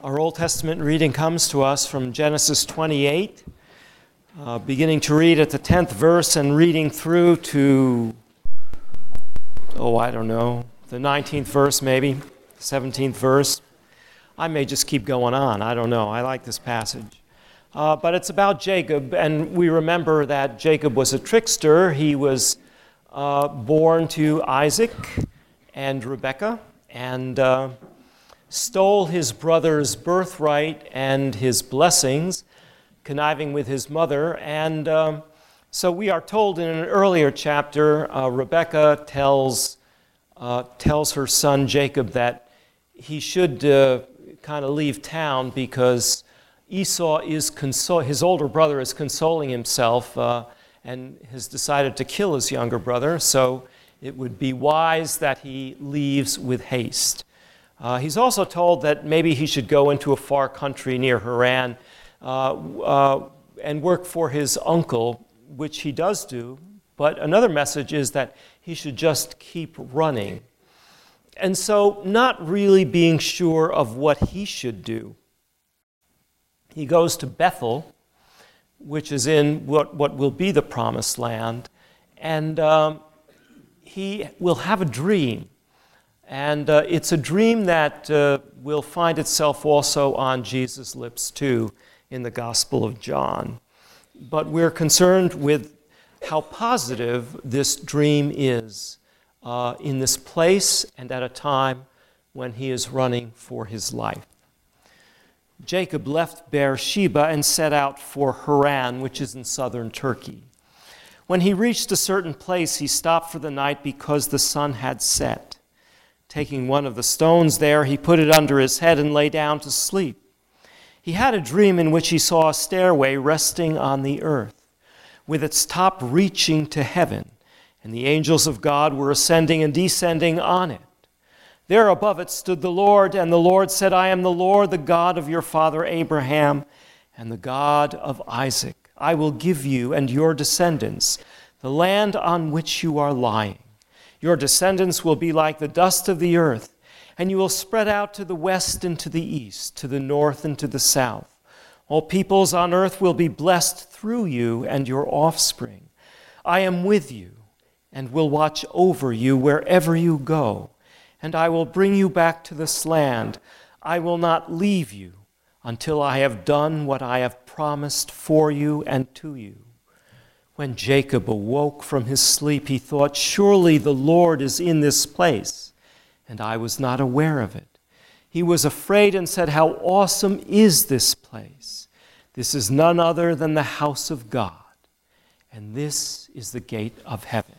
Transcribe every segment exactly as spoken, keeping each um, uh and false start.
Our Old Testament reading comes to us from Genesis twenty-eight, uh, beginning to read at the tenth verse and reading through to, oh, I don't know, the nineteenth verse maybe, seventeenth verse. I may just keep going on. I don't know. I like this passage. Uh, but it's about Jacob, and we remember that Jacob was a trickster. He was uh, born to Isaac and Rebekah, and uh, stole his brother's birthright and his blessings, conniving with his mother. And um, so we are told in an earlier chapter, uh, Rebekah tells, uh, tells her son Jacob that he should uh, kind of leave town because Esau is consol- his older brother is consoling himself uh, and has decided to kill his younger brother, so it would be wise that he leaves with haste. Uh, he's also told that maybe he should go into a far country near Haran uh, uh, and work for his uncle, which he does do. But another message is that he should just keep running. And so, not really being sure of what he should do, he goes to Bethel, which is in what, what will be the Promised Land, and um, he will have a dream. And uh, it's a dream that uh, will find itself also on Jesus' lips too in the Gospel of John. But we're concerned with how positive this dream is uh, in this place and at a time when he is running for his life. Jacob left Beersheba and set out for Haran, which is in southern Turkey. When he reached a certain place, he stopped for the night because the sun had set. Taking one of the stones there, he put it under his head and lay down to sleep. He had a dream in which he saw a stairway resting on the earth, with its top reaching to heaven, and the angels of God were ascending and descending on it. There above it stood the Lord, and the Lord said, I am the Lord, the God of your father Abraham, and the God of Isaac. I will give you and your descendants the land on which you are lying. Your descendants will be like the dust of the earth, and you will spread out to the west and to the east, to the north and to the south. All peoples on earth will be blessed through you and your offspring. I am with you and will watch over you wherever you go, and I will bring you back to this land. I will not leave you until I have done what I have promised for you and to you. When Jacob awoke from his sleep, he thought, surely the Lord is in this place, and I was not aware of it. He was afraid and said, how awesome is this place? This is none other than the house of God, and this is the gate of heaven.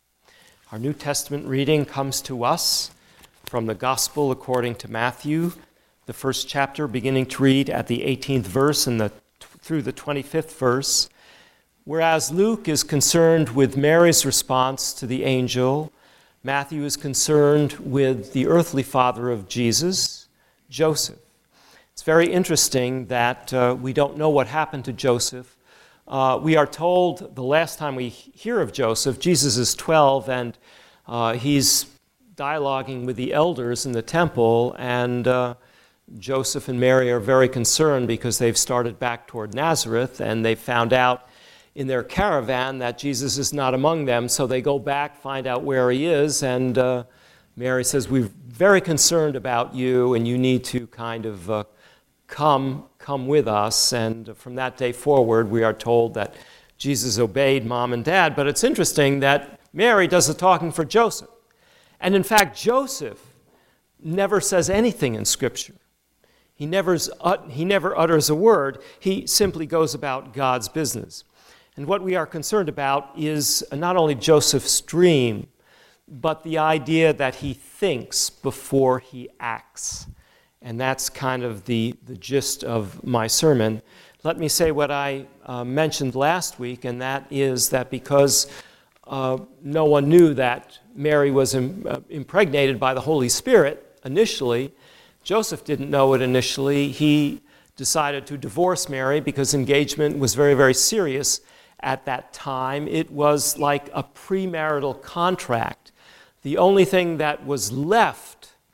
Our New Testament reading comes to us from the Gospel according to Matthew, the first chapter, beginning to read at the eighteenth verse and the, through the twenty-fifth verse. Whereas Luke is concerned with Mary's response to the angel, Matthew is concerned with the earthly father of Jesus, Joseph. It's very interesting that uh, we don't know what happened to Joseph. Uh, we are told the last time we hear of Joseph, Jesus is twelve, and uh, he's dialoguing with the elders in the temple, and uh, Joseph and Mary are very concerned because they've started back toward Nazareth, and they found out in their caravan that Jesus is not among them, so they go back, find out where he is, and uh, Mary says, we're very concerned about you, and you need to kind of uh, come, come with us. And from that day forward, we are told that Jesus obeyed mom and dad, but it's interesting that Mary does the talking for Joseph. And in fact, Joseph never says anything in Scripture. He never, he never utters a word. He simply goes about God's business. And what we are concerned about is not only Joseph's dream, but the idea that he thinks before he acts. And that's kind of the, the gist of my sermon. Let me say what I uh, mentioned last week, and that is that because uh, no one knew that Mary was im- uh, impregnated by the Holy Spirit initially, Joseph didn't know it initially. He decided to divorce Mary because engagement was very, very serious. At that time, it was like a premarital contract. The only thing that was left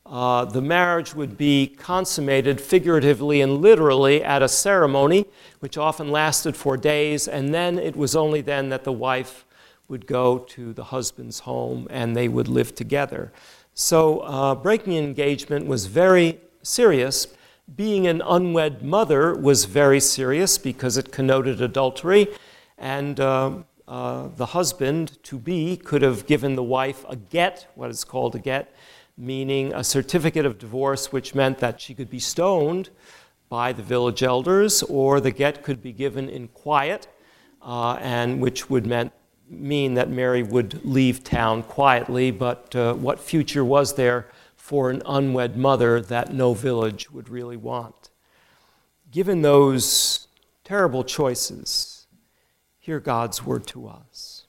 Uh, the marriage would be consummated figuratively and literally at a ceremony, which often lasted for days, and then it was only then that the wife would go to the husband's home and they would live together. So uh, breaking engagement was very serious. Being an unwed mother was very serious because it connoted adultery, and uh, uh, the husband-to-be could have given the wife a get, what is called a get, meaning a certificate of divorce, which meant that she could be stoned by the village elders, or the get could be given in quiet, uh, and which would meant, mean that Mary would leave town quietly, but uh, what future was there for an unwed mother that no village would really want? Given those terrible choices, hear God's word to us.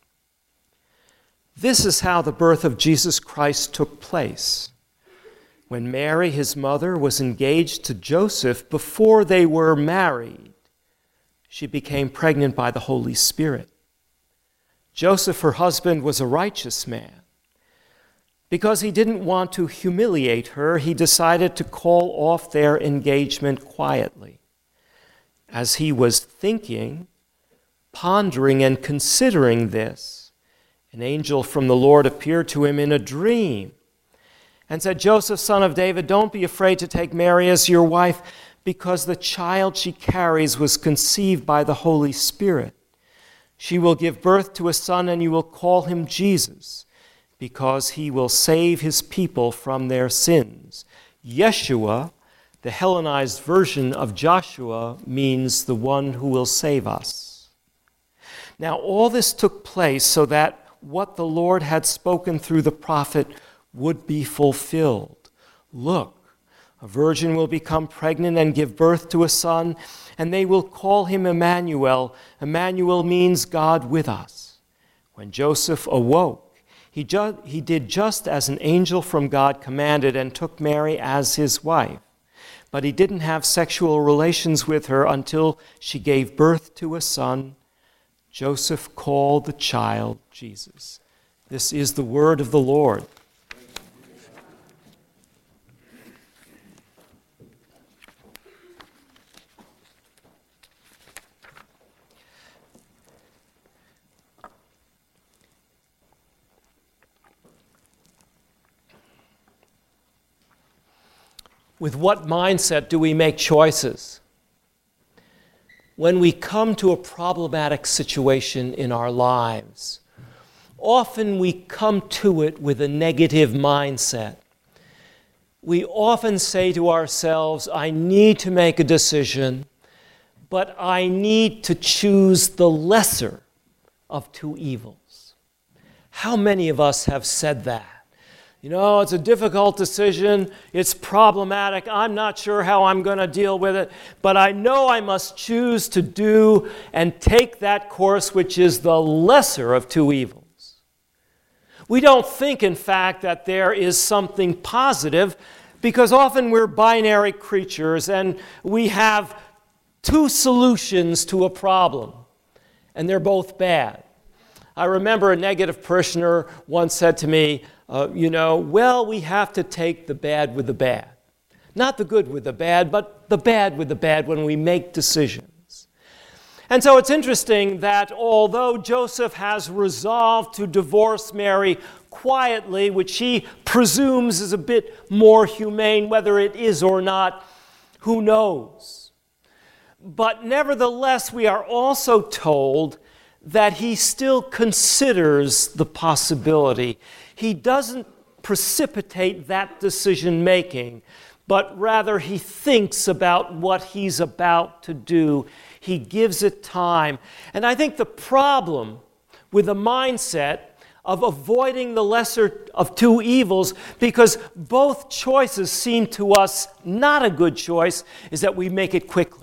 This is how the birth of Jesus Christ took place. When Mary, his mother, was engaged to Joseph before they were married, she became pregnant by the Holy Spirit. Joseph, her husband, was a righteous man. Because he didn't want to humiliate her, he decided to call off their engagement quietly. As he was thinking, pondering, and considering this, an angel from the Lord appeared to him in a dream and said, "Joseph, son of David, don't be afraid to take Mary as your wife, because the child she carries was conceived by the Holy Spirit. She will give birth to a son, and you will call him Jesus, because he will save his people from their sins." Yeshua, the Hellenized version of Joshua, means the one who will save us. Now, all this took place so that what the Lord had spoken through the prophet would be fulfilled. "Look, a virgin will become pregnant and give birth to a son, and they will call him Emmanuel." Emmanuel means God with us. When Joseph awoke, he, ju- he did just as an angel from God commanded and took Mary as his wife. But he didn't have sexual relations with her until she gave birth to a son. Joseph called the child Jesus. This is the word of the Lord. With what mindset do we make choices? When we come to a problematic situation in our lives, often we come to it with a negative mindset. We often say to ourselves, "I need to make a decision, but I need to choose the lesser of two evils." How many of us have said that? You know, it's a difficult decision, it's problematic, I'm not sure how I'm going to deal with it, but I know I must choose to do and take that course which is the lesser of two evils. We don't think, in fact, that there is something positive, because often we're binary creatures and we have two solutions to a problem, and they're both bad. I remember a negative parishioner once said to me, uh, you know, well, we have to take the bad with the bad. Not the good with the bad, but the bad with the bad when we make decisions. And so it's interesting that although Joseph has resolved to divorce Mary quietly, which he presumes is a bit more humane, whether it is or not, who knows? But nevertheless, we are also told that he still considers the possibility. He doesn't precipitate that decision-making, but rather he thinks about what he's about to do. He gives it time. And I think the problem with the mindset of avoiding the lesser of two evils, because both choices seem to us not a good choice, is that we make it quickly.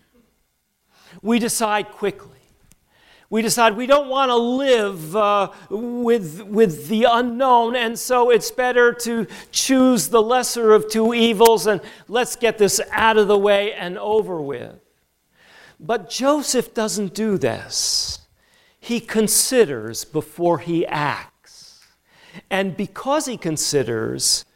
We decide quickly. We decide we don't want to live uh, with, with the unknown, and so it's better to choose the lesser of two evils, and let's get this out of the way and over with. But Joseph doesn't do this. He considers before he acts. And because he considers,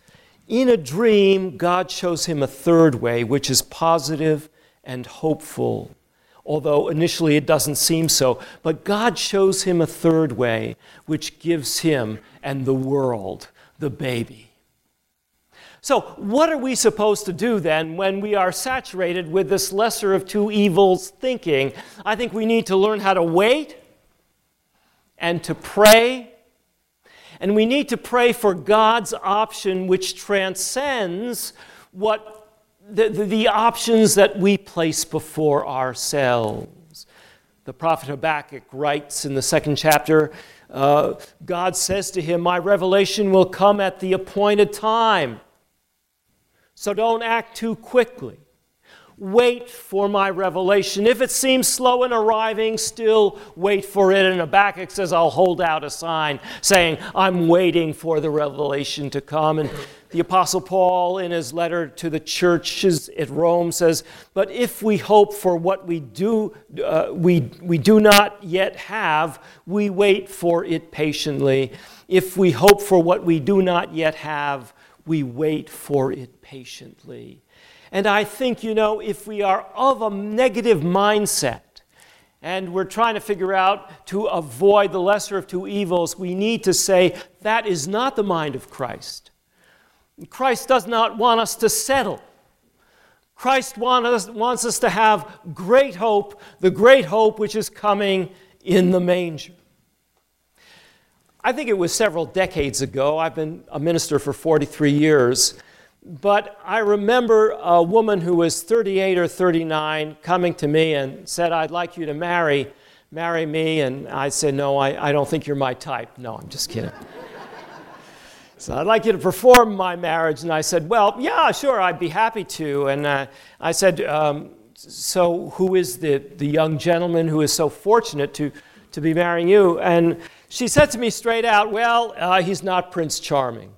in a dream, God shows him a third way, which is positive and hopeful, although initially it doesn't seem so. But God shows him a third way, which gives him and the world the baby. So what are we supposed to do then when we are saturated with this lesser of two evils thinking? I think we need to learn how to wait and to pray. And we need to pray for God's option, which transcends what the, the, the options that we place before ourselves. The prophet Habakkuk writes in the second chapter, uh, God says to him, my revelation will come at the appointed time. So don't act too quickly. Wait for my revelation. If it seems slow in arriving, still wait for it. And Habakkuk says, I'll hold out a sign saying, I'm waiting for the revelation to come. And the Apostle Paul, in his letter to the churches at Rome, says, but if we hope for what we do, uh, we, we do not yet have, we wait for it patiently. If we hope for what we do not yet have, we wait for it patiently. And I think, you know, if we are of a negative mindset and we're trying to figure out to avoid the lesser of two evils, we need to say that is not the mind of Christ. Christ does not want us to settle. Christ want us, wants us to have great hope, the great hope which is coming in the manger. I think it was several decades ago. I've been a minister for forty-three years. But I remember a woman who was thirty-eight or thirty-nine coming to me and said, I'd like you to marry, marry me. And I said, no, I, I don't think you're my type. No, I'm just kidding. So I'd like you to perform my marriage. And I said, well, yeah, sure, I'd be happy to. And uh, I said, um, so who is the, the young gentleman who is so fortunate to, to be marrying you? And she said to me straight out, well, uh, he's not Prince Charming.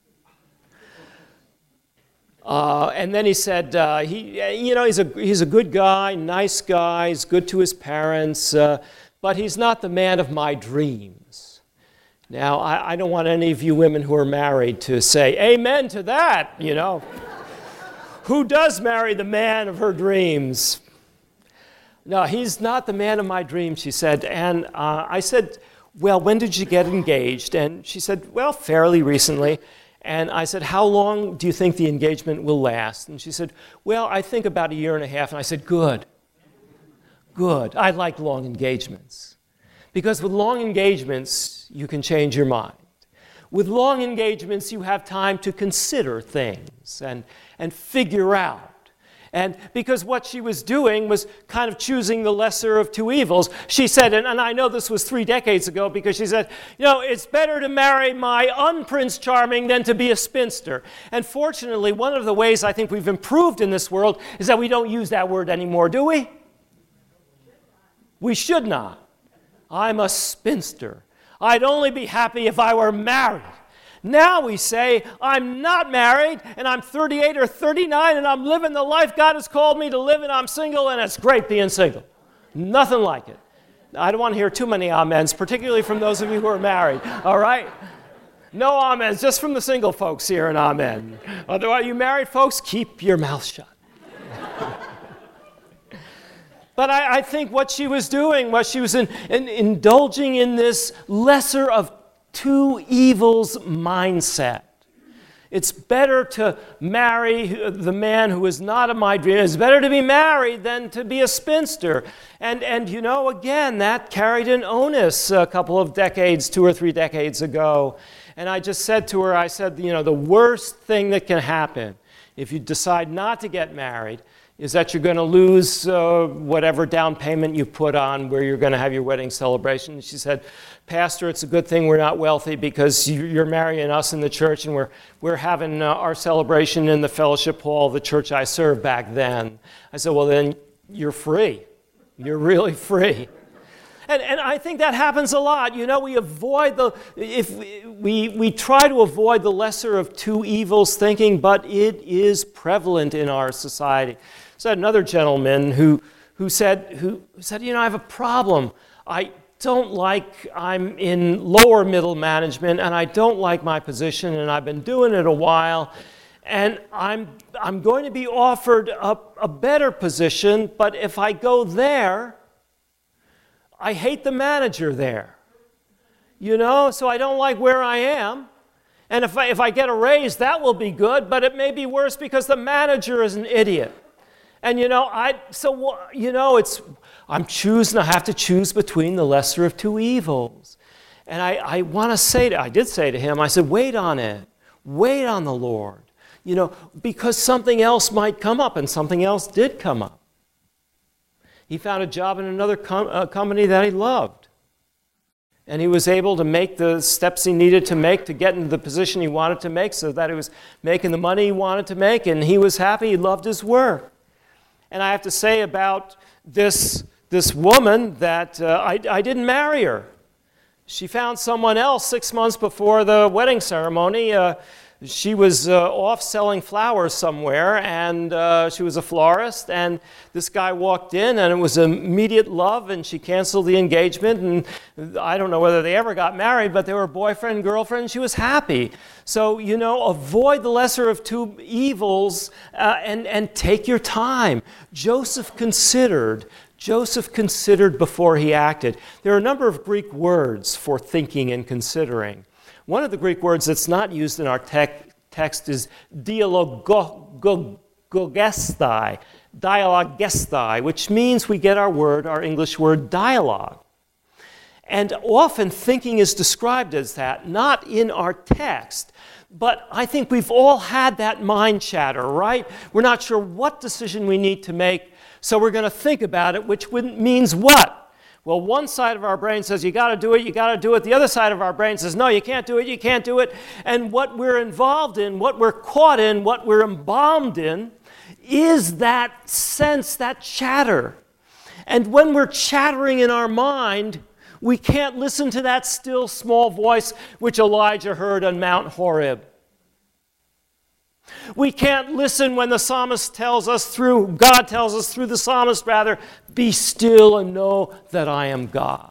Uh, and then he said, uh, he, you know, he's a, he's a good guy, nice guy, he's good to his parents, uh, but he's not the man of my dreams. Now, I, I don't want any of you women who are married to say, amen to that, you know. Who does marry the man of her dreams? No, he's not the man of my dreams, she said. And uh, I said, well, when did you get engaged? And she said, well, fairly recently. And I said, how long do you think the engagement will last? And she said, well, I think about a year and a half. And I said, good, good. I like long engagements. Because with long engagements, you can change your mind. With long engagements, you have time to consider things and, and figure out. And because what she was doing was kind of choosing the lesser of two evils, she said, and, and I know this was three decades ago, because she said, you know, it's better to marry my un-Prince Charming than to be a spinster. And fortunately, one of the ways I think we've improved in this world is that we don't use that word anymore, do we? We should not. I'm a spinster. I'd only be happy if I were married. Now we say, I'm not married, and I'm thirty-eight or thirty-nine, and I'm living the life God has called me to live, and I'm single, and it's great being single. Nothing like it. I don't want to hear too many amens, particularly from those of you who are married, all right? No amens, just from the single folks here, an amen. Otherwise, you married folks, keep your mouth shut. But I, I think what she was doing was she was in, in, indulging in this lesser of two evils mindset. It's better to marry the man who is not of my dream. It's better to be married than to be a spinster. And, and you know, again, that carried an onus a couple of decades, two or three decades ago. And I just said to her, I said, you know, the worst thing that can happen if you decide not to get married is that you're going to lose uh, whatever down payment you put on where you're going to have your wedding celebration. And she said, Pastor, it's a good thing we're not wealthy, because you, you're marrying us in the church, and we're, we're having uh, our celebration in the fellowship hall of the church I served back then. I said, well, then you're free. You're really free. And, and I think that happens a lot. You know, we avoid the, if we, we, we try to avoid the lesser of two evils thinking, but it is prevalent in our society. So another gentleman who, who said, who said, you know, I have a problem. I don't like, I'm in lower middle management, and I don't like my position, and I've been doing it a while, and I'm, I'm going to be offered a, a better position, but if I go there, I hate the manager there. You know, so I don't like where I am. And if I, if I get a raise, that will be good, but it may be worse because the manager is an idiot. And you know, I so you know, it's I'm choosing. I have to choose between the lesser of two evils. And I, I want to say to I did say to him, I said, wait on it, wait on the Lord. You know, because something else might come up, and something else did come up. He found a job in another com- uh, company that he loved. And he was able to make the steps he needed to make to get into the position he wanted to make so that he was making the money he wanted to make, and he was happy, he loved his work. And I have to say about this, this woman that uh, I, I didn't marry her. She found someone else six months before the wedding ceremony. Uh, She was uh, off selling flowers somewhere, and uh, she was a florist, and this guy walked in, and it was immediate love, and she canceled the engagement, and I don't know whether they ever got married, but they were boyfriend, girlfriend, and she was happy. So, you know, avoid the lesser of two evils uh, and, and take your time. Joseph considered. Joseph considered before he acted. There are a number of Greek words for thinking and considering. One of the Greek words that's not used in our te- text is dialogogestai, dialogestai, which means we get our word, our English word, dialogue. And often thinking is described as that, not in our text, but I think we've all had that mind chatter, right? We're not sure what decision we need to make, so we're going to think about it, which means what? Well, one side of our brain says, you got to do it, you got to do it. The other side of our brain says, no, you can't do it, you can't do it. And what we're involved in, what we're caught in, what we're embalmed in, is that sense, that chatter. And when we're chattering in our mind, we can't listen to that still small voice which Elijah heard on Mount Horeb. We can't listen when the psalmist tells us through, God tells us through the psalmist rather, be still and know that I am God.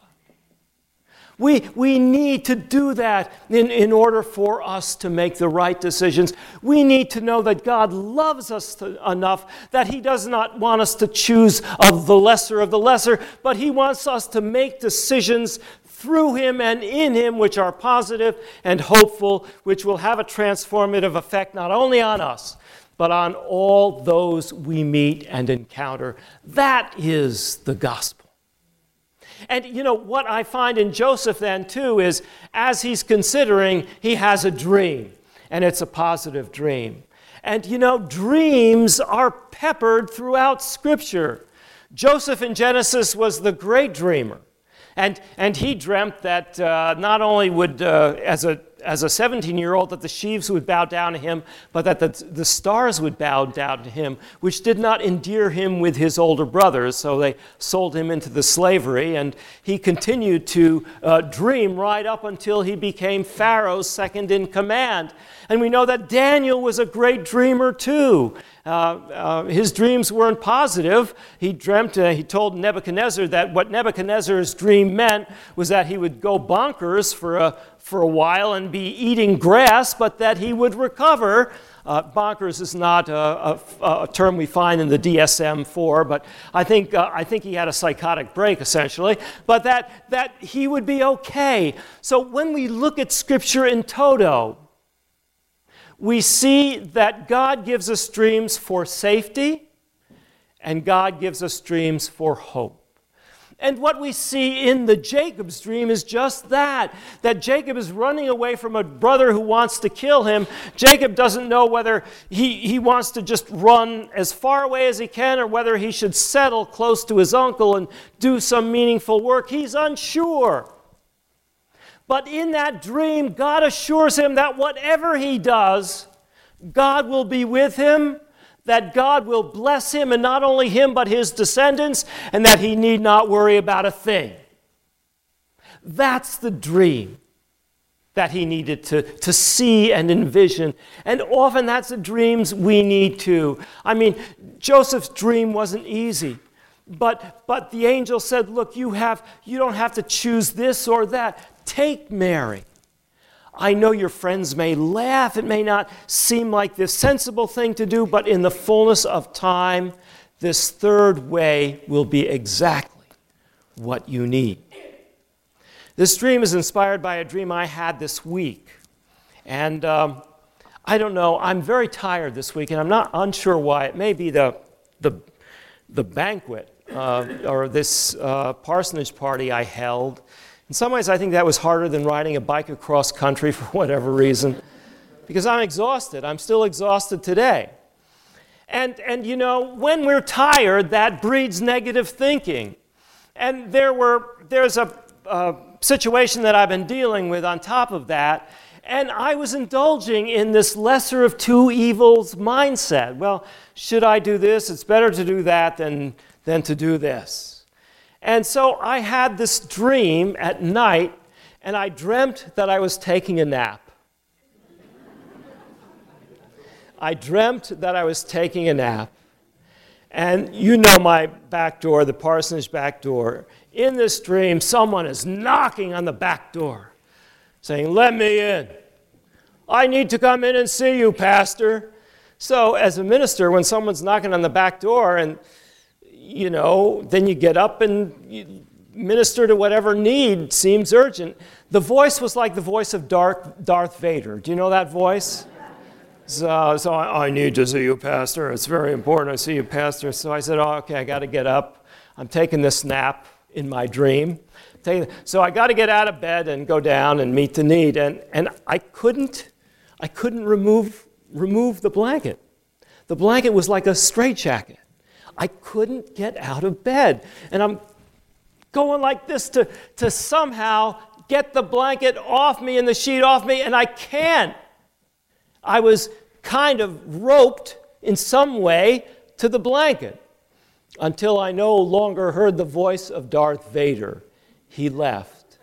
We, we need to do that in, in order for us to make the right decisions. We need to know that God loves us to, enough that He does not want us to choose of the lesser of the lesser, but He wants us to make decisions through Him and in Him which are positive and hopeful, which will have a transformative effect not only on us, but on all those we meet and encounter. That is the gospel. And you know, what I find in Joseph then too is, as he's considering, he has a dream, and it's a positive dream. And you know, dreams are peppered throughout Scripture. Joseph in Genesis was the great dreamer. And, and he dreamt that uh, not only would, uh, as a as a seventeen-year-old, that the sheaves would bow down to him, but that the, the stars would bow down to him, which did not endear him with his older brothers, so they sold him into the slavery, and he continued to uh, dream right up until he became Pharaoh's second in command. And we know that Daniel was a great dreamer too. Uh, uh, his dreams weren't positive. He dreamt, uh, he told Nebuchadnezzar that what Nebuchadnezzar's dream meant was that he would go bonkers for a for a while and be eating grass, but that he would recover. Uh, bonkers is not a, a, a term we find in the D S M four, but I think uh, I think he had a psychotic break essentially, but that, that he would be okay. So when we look at Scripture in toto, we see that God gives us dreams for safety, and God gives us dreams for hope. And what we see in the Jacob's dream is just that, that Jacob is running away from a brother who wants to kill him. Jacob doesn't know whether he, he wants to just run as far away as he can or whether he should settle close to his uncle and do some meaningful work. He's unsure. But in that dream, God assures him that whatever he does, God will be with him, that God will bless him, and not only him, but his descendants, and that he need not worry about a thing. That's the dream that he needed to, to see and envision. And often that's the dreams we need too. I mean, Joseph's dream wasn't easy. But, but the angel said, look, you, have, you don't have to choose this or that. Take Mary. I know your friends may laugh. It may not seem like the sensible thing to do, but in the fullness of time, this third way will be exactly what you need. This dream is inspired by a dream I had this week. And um, I don't know, I'm very tired this week, and I'm not unsure why. It may be the, the, the banquet uh, or this uh, parsonage party I held. In some ways, I think that was harder than riding a bike across country for whatever reason, because I'm exhausted. I'm still exhausted today. And, and you know, when we're tired, that breeds negative thinking. And there were, there's a, a situation that I've been dealing with on top of that, and I was indulging in this lesser of two evils mindset. Well, should I do this? It's better to do that than, than to do this. And so I had this dream at night, and I dreamt that I was taking a nap. I dreamt that I was taking a nap. And you know my back door, the parsonage back door. In this dream, someone is knocking on the back door, saying, "Let me in. I need to come in and see you, Pastor." So as a minister, when someone's knocking on the back door and you know, then you get up and you minister to whatever need seems urgent. The voice was like the voice of Darth, Darth Vader. Do you know that voice? So, so I, I need to see you, Pastor. It's very important I see you, Pastor. So I said, oh, okay, I got to get up. I'm taking this nap in my dream. So I got to get out of bed and go down and meet the need. And, and I couldn't, I couldn't remove, remove the blanket. The blanket was like a straitjacket. I couldn't get out of bed. And I'm going like this to, to somehow get the blanket off me and the sheet off me, and I can't. I was kind of roped in some way to the blanket until I no longer heard the voice of Darth Vader. He left.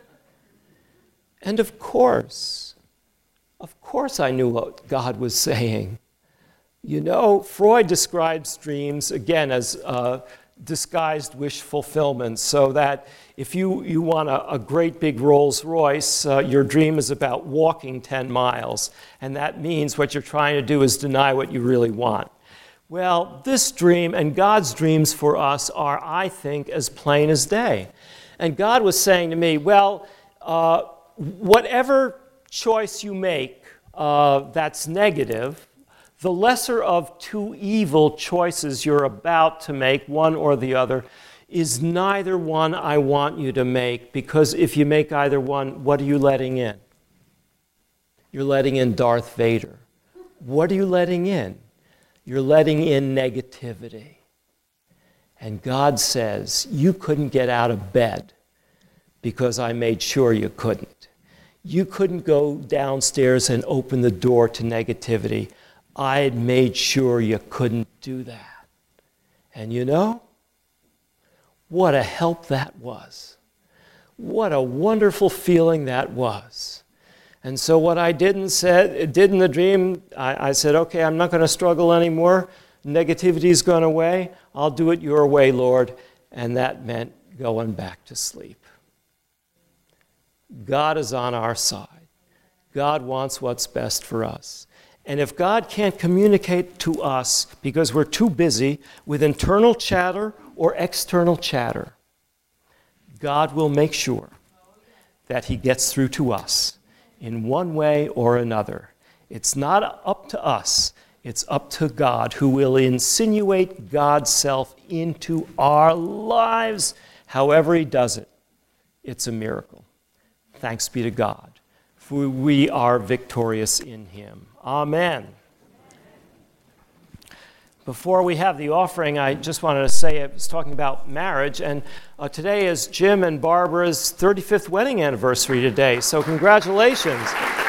And of course, of course I knew what God was saying. You know, Freud describes dreams, again, as uh, disguised wish fulfillment, so that if you, you want a, a great big Rolls Royce, uh, your dream is about walking ten miles, and that means what you're trying to do is deny what you really want. Well, this dream and God's dreams for us are, I think, as plain as day. And God was saying to me, well, uh, whatever choice you make uh, that's negative, the lesser of two evil choices you're about to make, one or the other, is neither one I want you to make, because if you make either one, what are you letting in? You're letting in Darth Vader. What are you letting in? You're letting in negativity. And God says, you couldn't get out of bed because I made sure you couldn't. You couldn't go downstairs and open the door to negativity. I had made sure you couldn't do that. And you know, what a help that was. What a wonderful feeling that was. And so what I did, and said, did in the dream, I, I said, okay, I'm not going to struggle anymore. Negativity's gone away. I'll do it your way, Lord. And that meant going back to sleep. God is on our side. God wants what's best for us. And if God can't communicate to us because we're too busy with internal chatter or external chatter, God will make sure that he gets through to us in one way or another. It's not up to us. It's up to God, who will insinuate God's self into our lives. However he does it, it's a miracle. Thanks be to God, for we are victorious in him. Amen. Before we have the offering, I just wanted to say, I was talking about marriage, and uh, today is Jim and Barbara's thirty-fifth wedding anniversary today, so congratulations.